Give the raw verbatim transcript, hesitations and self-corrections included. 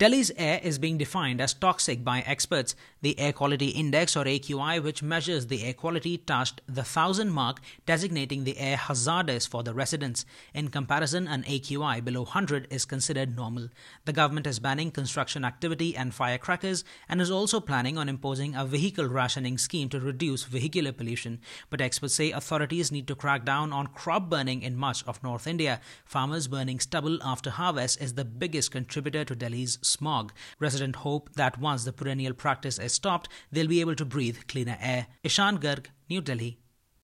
Delhi's air is being defined as toxic by experts. The Air Quality Index, or A Q I, which measures the air quality, touched the thousand mark, designating the air hazardous for the residents. In comparison, an A Q I below one hundred is considered normal. The government is banning construction activity and firecrackers and is also planning on imposing a vehicle rationing scheme to reduce vehicular pollution. But experts say authorities need to crack down on crop burning in much of North India. Farmers burning stubble after harvest is the biggest contributor to Delhi's smog. Residents hope that once the perennial practice is stopped, they'll be able to breathe cleaner air. Ishan Garg, New Delhi.